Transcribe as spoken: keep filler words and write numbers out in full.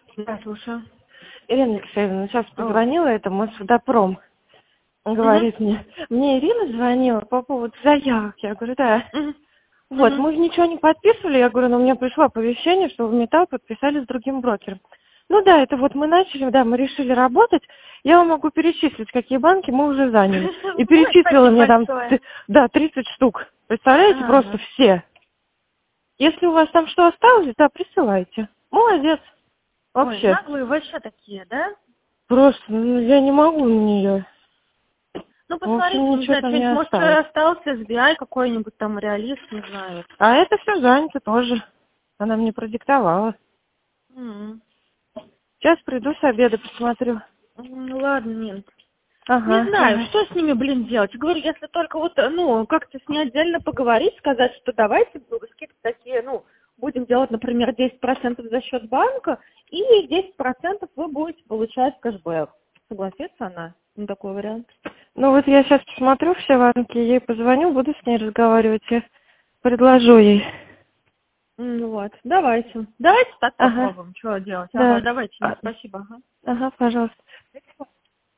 Да, слушаю. Ирина Алексеевна, сейчас О. позвонила, это Мосводопром. Он говорит Угу. мне, мне Ирина звонила по поводу заявок. Я говорю, да. Угу. Вот, Угу. мы же ничего не подписывали. Я говорю, но у меня пришло оповещение, что в Металл подписали с другим брокером. Ну да, это вот мы начали, да, мы решили работать. Я вам могу перечислить, какие банки мы уже заняли. И Ой, перечислила спасибо мне там, большое. т- да, тридцать штук. Представляете, просто Ага. все. Если у вас там что осталось, да, присылайте. Молодец. Ой, Вообще. наглые вообще такие, да? Просто, ну, я не могу на нее. Ну, В посмотрите, общем, не ничего знаю, там не что-нибудь, может, осталось. остался эс би ай какой-нибудь там, реалист, не знаю. А это все занято тоже. Она мне продиктовала. М. Сейчас приду с обеда, посмотрю. Ну, ладно, нет. Не Ага, знаю, давай. что с ними, блин, делать. Говорю, если только вот, ну, как-то с ней отдельно поговорить, сказать, что давайте скидки такие, ну, будем делать, например, десять процентов за счет банка, и десять процентов вы будете получать кэшбэк. Согласится она на такой вариант? Ну вот я сейчас посмотрю все банки, ей позвоню, буду с ней разговаривать, я предложу ей. Ну вот, давайте. Давайте так Ага, попробуем, что делать. Ага, да. давайте, А, спасибо. Ага. ага, пожалуйста.